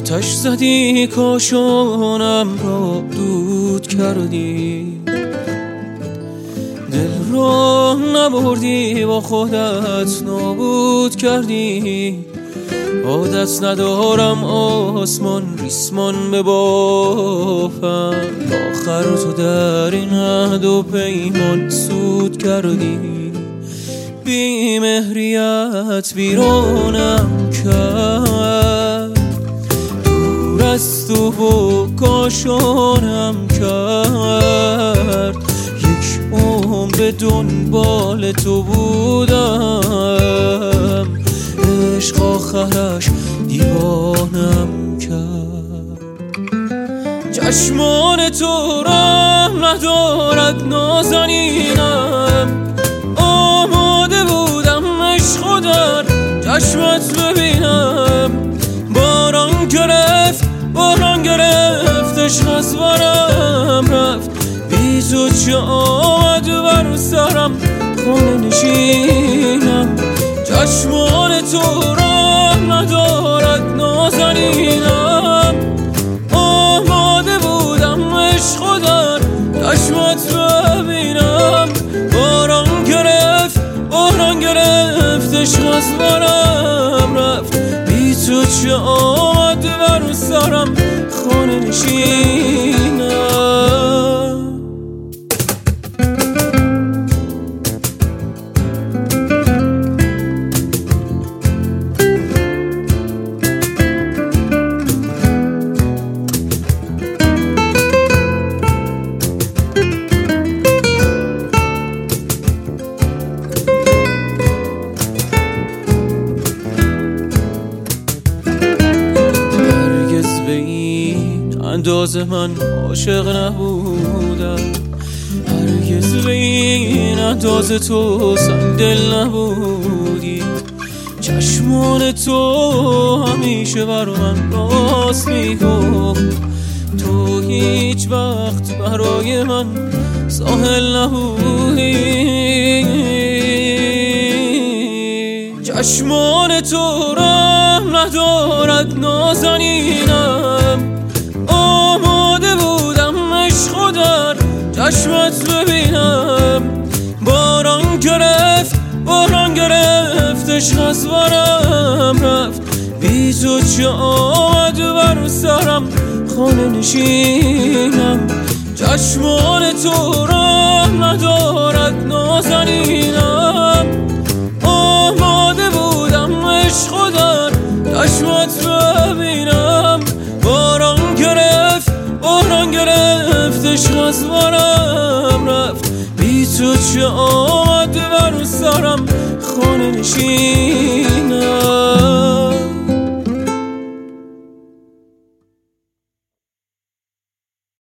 آتش زدی کاشانم را دود کردی، دل را نبردی با خودت نابود کردی. عادت ندارم آسمان ریسمان ببافم، آخر تو در این عهد و پیمان سود کردی. بی مهریت ویرانم کرد، دور از تو و کاشانم کرد. یک عمر به دنبال تو بودم، عشق آخرش دیوانم کرد. چشمان تو رحم ندارد نازنینم، آماده بودم عشق در چشمت ببینم. باران گرفت عشق از برم رفت، بی تو چه آمد بر سرم خانه نشینم. چشمان تو رحم ندارد نازنینم، آماده بودم عشق در چشمت ببینم. باران گرفت عشق از برم رفت، بی تو چه آمد بر سرم خانه نشینم. اندازه من عاشق نبودم، هرگز به این اندازه تو سنگدل نبودی. چشمان تو همیشه بر من راست میگفت، تو هیچ وقت برای من ساحل نبودی. چشمان تو رحم ندارد نازنینم، آماده بودم عشق در چشمت ببینم. باران گرفت عشق از برم رفت، بی تو چه آمد بر سرم خانه نشینم. چشمان تو رحم ندارد نازنینم، آماده بودم عشق در چشمت ببینم. باران گرفت عشق از برم رفت، بی تو چه آمد بر سرم خانه نشین.